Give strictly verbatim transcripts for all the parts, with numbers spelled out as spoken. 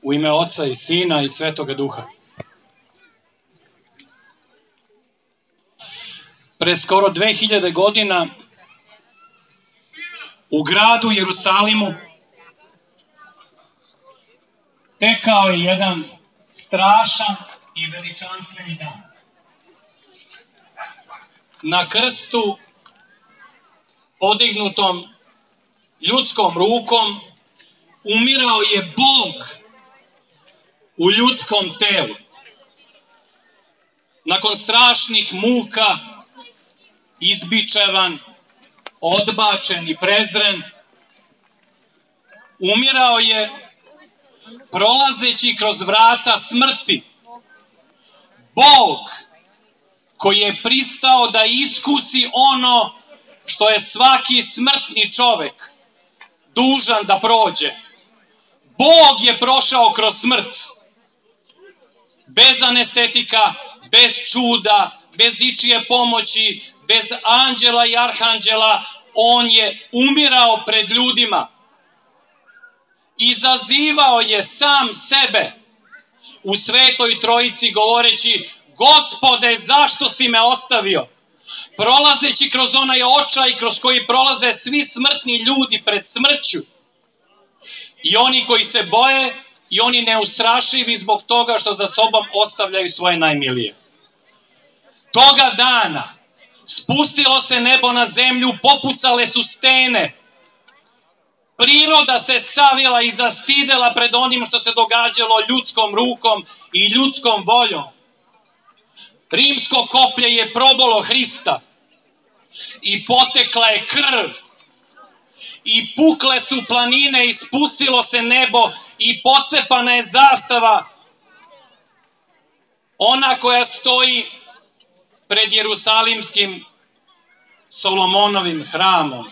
U ime Oca i Sina i Svetoga Duha. Pre skoro dve hiljade godina u gradu Jerusalimu tekao je jedan strašan i veličanstveni dan. Na krstu podignutom ljudskom rukom umirao je Bog u ljudskom telu. Nakon strašnih muka, izbičevan, odbačen i prezren, umirao je prolazeći kroz vrata smrti. Bog koji je pristao da iskusi ono što je svaki smrtni čovek dužan da prođe. Bog je prošao kroz smrt. Bez anestetika, bez čuda, bez ičije pomoći, bez anđela i arhanđela, on je umirao pred ljudima. Izazivao je sam sebe u Svetoj Trojici govoreći: Gospode, zašto si me ostavio? Prolazeći kroz onaj očaj kroz koji prolaze svi smrtni ljudi pred smrću. I oni koji se boje i oni neustrašivi zbog toga što za sobom ostavljaju svoje najmilije. Toga dana spustilo se nebo na zemlju, popucale su stene. Priroda se savila i zastidela pred onim što se događalo ljudskom rukom i ljudskom voljom. Rimsko koplje je probolo Hrista i potekla je krv i pukle su planine i spustilo se nebo i pocepana je zastava, ona koja stoji pred Jerusalimskim Solomonovim hramom.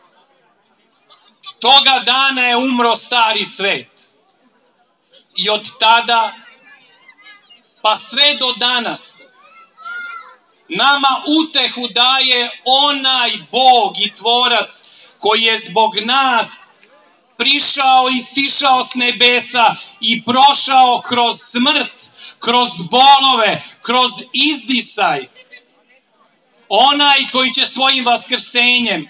Toga dana je umro stari svet. I od tada pa sve do danas nama utehu daje onaj Bog i Tvorac koji je zbog nas prišao i sišao s nebesa i prošao kroz smrt, kroz bolove, kroz izdisaj. Onaj koji će svojim vaskrsenjem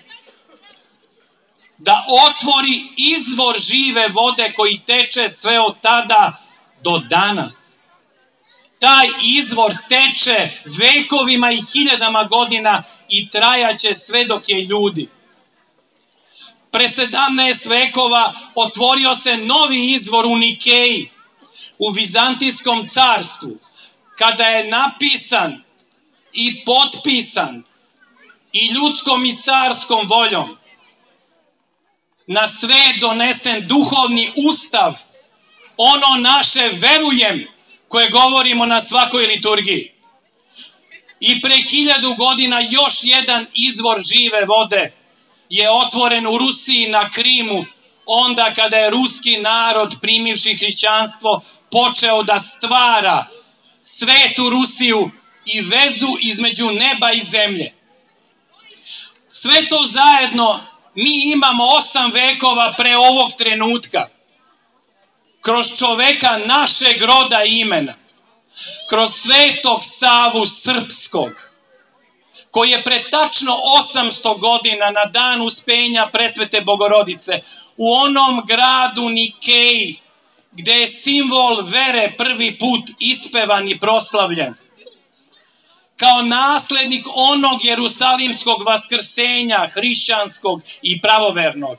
da otvori izvor žive vode koji teče sve od tada do danas. Taj izvor teče vekovima i hiljadama godina i trajaće sve dok je ljudi. Pre sedamnaest vekova otvorio se novi izvor u Nikeji, u Vizantijskom carstvu, kada je napisan i potpisan i ljudskom i carskom voljom na sve donesen duhovni ustav, ono naše verujem koje govorimo na svakoj liturgiji. I pre hiljadu godina još jedan izvor žive vode je otvoren u Rusiji na Krimu, onda kada je ruski narod primivši hrišćanstvo počeo da stvara svetu Rusiju i vezu između neba i zemlje. Sve to zajedno mi imamo osam vekova pre ovog trenutka. Kroz čoveka našeg roda i imena, kroz Svetog Savu Srpskog, koji je pre tačno osamsto godina na dan uspenja Presvete Bogorodice u onom gradu Nikeji, gde je simbol vere prvi put ispevan i proslavljen, kao naslednik onog jerusalimskog vaskrsenja, hrišćanskog i pravovernog,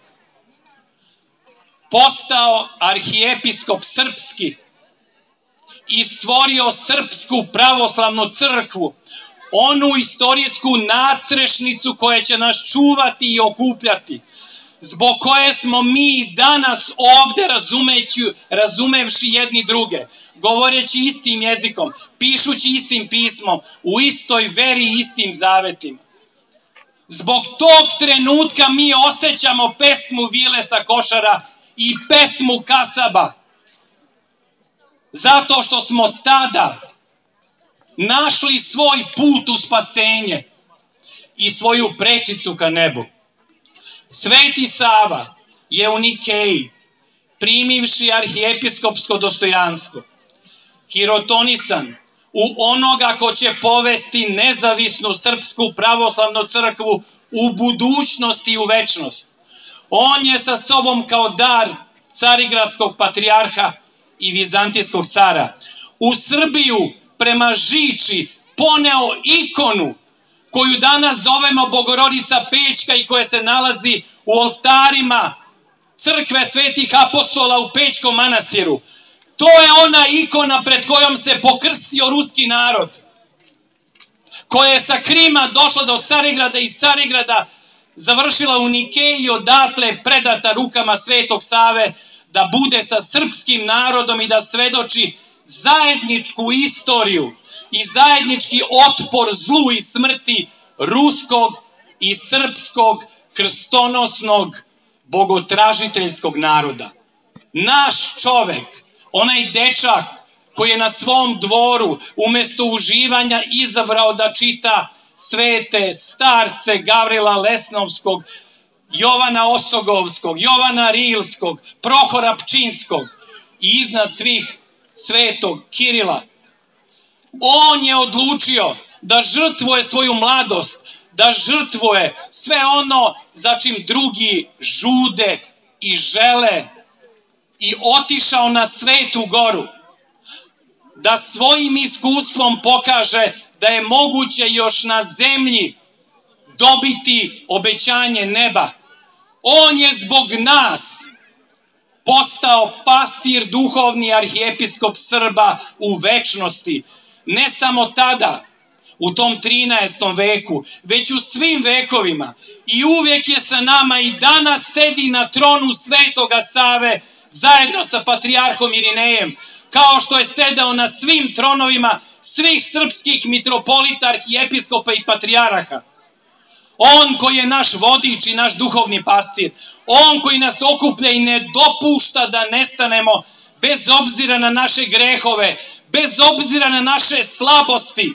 postao arhijepiskop srpski i stvorio Srpsku pravoslavnu crkvu, onu istorijsku nadstrešnicu koja će nas čuvati i okupljati, zbog koje smo mi danas ovde razumeći, razumevši jedni druge, govoreći istim jezikom, pišući istim pismom, u istoj veri i istim zavetima. Zbog tog trenutka mi osjećamo pesmu Vile sa Košara i pesmu Kasaba. Zato što smo tada našli svoj put u spasenje i svoju prečicu ka nebu. Sveti Sava je u Nikeji primivši arhijepiskopsko dostojanstvo, hirotonisan u onoga ko će povesti nezavisnu srpsku pravoslavnu crkvu u budućnost i u večnost. On je sa sobom kao dar carigradskog patrijarha i vizantijskog cara u Srbiju prema Žiči poneo ikonu koju danas zovemo Bogorodica Pećka i koja se nalazi u oltarima crkve svetih apostola u Pećkom manastiru. To je ona ikona pred kojom se pokrstio ruski narod, koja je sa Krima došla do Carigrada i iz Carigrada završila u Nikeji i odatle predata rukama Svetog Save da bude sa srpskim narodom i da svedoči zajedničku istoriju i zajednički otpor zlu i smrti ruskog i srpskog krstonosnog bogotražiteljskog naroda. Naš čovek, onaj dečak koji je na svom dvoru umesto uživanja izabrao da čita svete starce Gavrila Lesnovskog, Jovana Osogovskog, Jovana Rilskog, Prohora Pčinskog i iznad svih svetog Kirila. On je odlučio da žrtvuje svoju mladost, da žrtvuje sve ono za čim drugi žude i žele i otišao na Svetu Goru da svojim iskustvom pokaže da je moguće još na zemlji dobiti obećanje neba. On je zbog nas postao pastir duhovni arhijepiskop Srba u večnosti. Ne samo tada, u tom trinaestom veku, već u svim vekovima. I uvijek je sa nama i danas sedi na tronu Svetoga Save zajedno sa patrijarhom Irinejem, kao što je sedao na svim tronovima svih srpskih mitropolita, arhijepiskopa i patrijaraha. On koji je naš vodič i naš duhovni pastir, on koji nas okuplja i ne dopušta da nestanemo bez obzira na naše grehove, bez obzira na naše slabosti.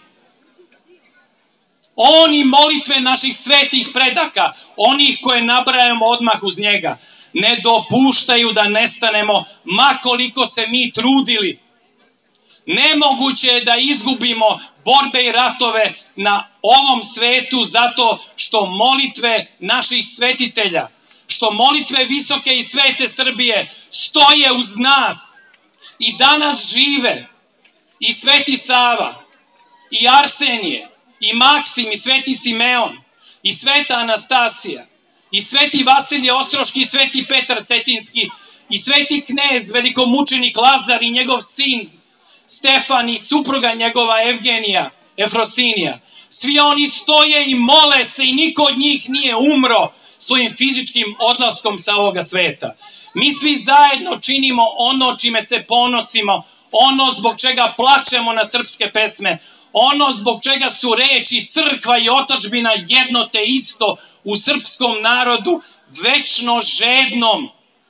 On i molitve naših svetih predaka, onih koje nabrajamo odmah uz njega, ne dopuštaju da nestanemo, ma koliko se mi trudili. Nemoguće je da izgubimo borbe i ratove na ovom svetu zato što molitve naših svetitelja, što molitve visoke i svete Srbije stoje uz nas i danas žive i Sveti Sava, i Arsenije, i Maksim, i Sveti Simeon, i Sveta Anastasija, i Sveti Vasilije Ostroški, i Sveti Petar Cetinski, i Sveti knez, velikomučenik Lazar i njegov sin Stefan i supruga njegova Evgenija, Efrosinija. Svi oni stoje i mole se i niko od njih nije umro svojim fizičkim odlaskom sa ovoga sveta. Mi svi zajedno činimo ono čime se ponosimo, ono zbog čega plačemo na srpske pesme, ono zbog čega su reči crkva i otadžbina jedno te isto u srpskom narodu, večno žednom.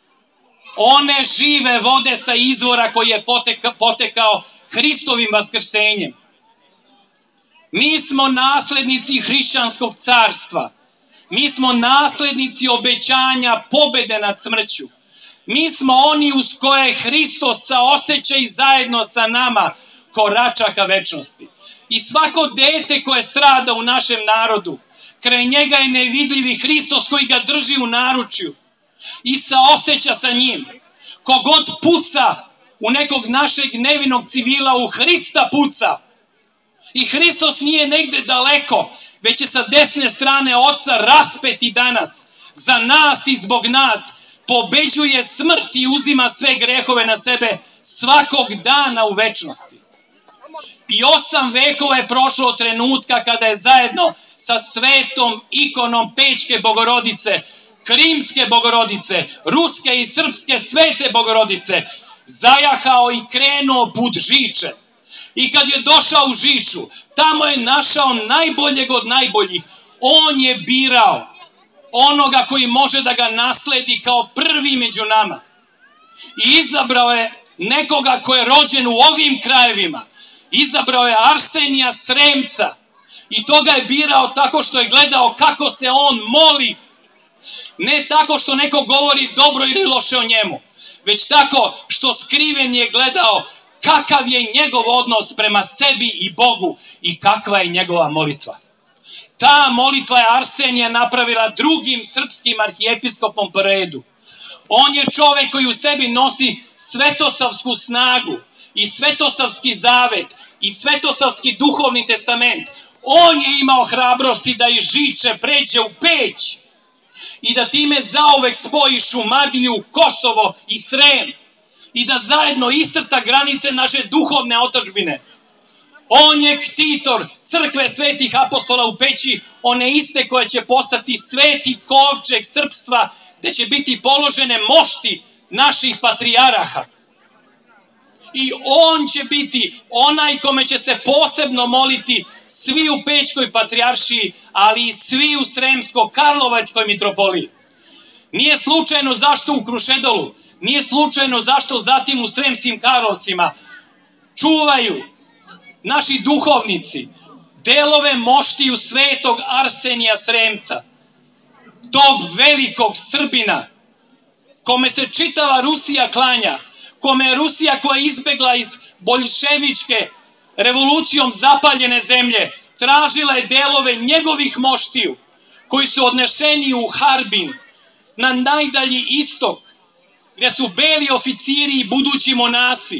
One žive vode sa izvora koji je poteka, potekao Hristovim vaskrsenjem. Mi smo naslednici hrišćanskog carstva. Mi smo naslednici obećanja pobede nad smrću. Mi smo oni uz koje Hristos saoseća i zajedno sa nama korača ka večnosti. I svako dete koje strada u našem narodu, kraj njega je nevidljivi Hristos koji ga drži u naručju i saoseća sa njim. Kogod puca u nekog našeg nevinog civila, u Hrista puca. I Hristos nije negde daleko, već je sa desne strane Oca raspet i danas. Za nas i zbog nas pobeđuje smrt i uzima sve grehove na sebe svakog dana u večnosti. I osam vekova je prošlo od trenutka kada je zajedno sa svetom ikonom Pećke Bogorodice, Krimske Bogorodice, Ruske i Srpske svete Bogorodice zajahao i krenuo put Žiče. I kad je došao u Žiču, tamo je našao najboljeg od najboljih. On je birao onoga koji može da ga nasledi kao prvi među nama. I izabrao je nekoga ko je rođen u ovim krajevima. Izabrao je Arsenija Sremca. I to ga je birao tako što je gledao kako se on moli. Ne tako što neko govori dobro ili loše o njemu, već tako što skriven je gledao kakav je njegov odnos prema sebi i Bogu i kakva je njegova molitva. Ta molitva je Arsenije napravila drugim srpskim arhijepiskopom po redu. On je čovek koji u sebi nosi svetosavsku snagu i svetosavski zavet i svetosavski duhovni testament. On je imao hrabrosti da iz Žiče pređe u Peć i da time zauvek spoji Šumadiju, Kosovo i Srem i da zajedno iscrta granice naše duhovne otadžbine. On je ktitor crkve svetih apostola u Peći, one iste koje će postati sveti kovčeg srpstva, gde će biti položene mošti naših patrijaraha. I on će biti onaj kome će se posebno moliti svi u Pećkoj patrijaršiji, ali i svi u Sremsko-Karlovačkoj mitropoliji. Nije slučajno zašto u Krušedolu, nije slučajno zašto zatim u Sremskim Karlovcima čuvaju naši duhovnici delove moštiju svetog Arsenija Sremca, tog velikog Srbina, kome se čitava Rusija klanja, kome je Rusija koja je izbegla iz boljševičke revolucijom zapaljene zemlje, tražila je delove njegovih moštiju, koji su odnešeni u Harbin, na najdalji istok, gde su beli oficiri i budući monasi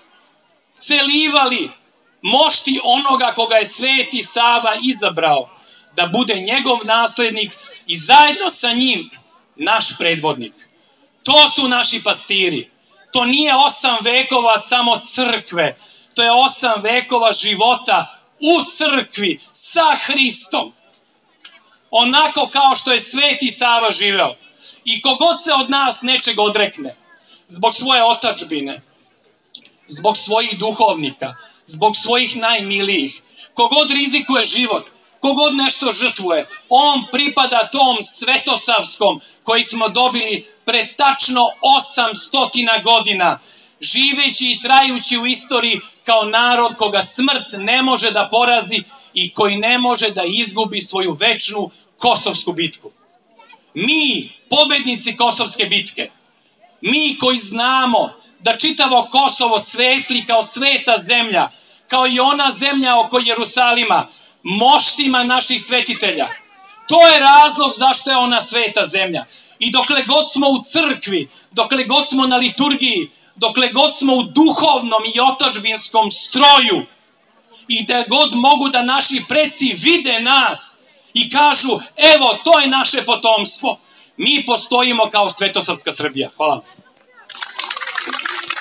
celivali mošti onoga koga je Sveti Sava izabrao da bude njegov naslednik i zajedno sa njim naš predvodnik. To su naši pastiri. To nije osam vekova samo crkve, to je osam vekova života u crkvi sa Hristom. Onako kao što je Sveti Sava živeo. I kogod se od nas nečeg odrekne, zbog svoje otadžbine, zbog svojih duhovnika, zbog svojih najmilijih, kogod rizikuje život, kogod nešto žrtvuje, on pripada tom svetosavskom koji smo dobili pre tačno osamstotina godina, živeći i trajući u istoriji kao narod koga smrt ne može da porazi i koji ne može da izgubi svoju večnu kosovsku bitku. Mi, pobednici Kosovske bitke, mi koji znamo da čitavo Kosovo svetli kao sveta zemlja, kao i ona zemlja oko Jerusalima, moštima naših svetitelja. To je razlog zašto je ona sveta zemlja. I dokle god smo u crkvi, dokle god smo na liturgiji, dokle god smo u duhovnom i otadžbinskom stroju i da god mogu da naši preci vide nas i kažu, evo, to je naše potomstvo, mi postojimo kao Svetosavska Srbija. Hvala.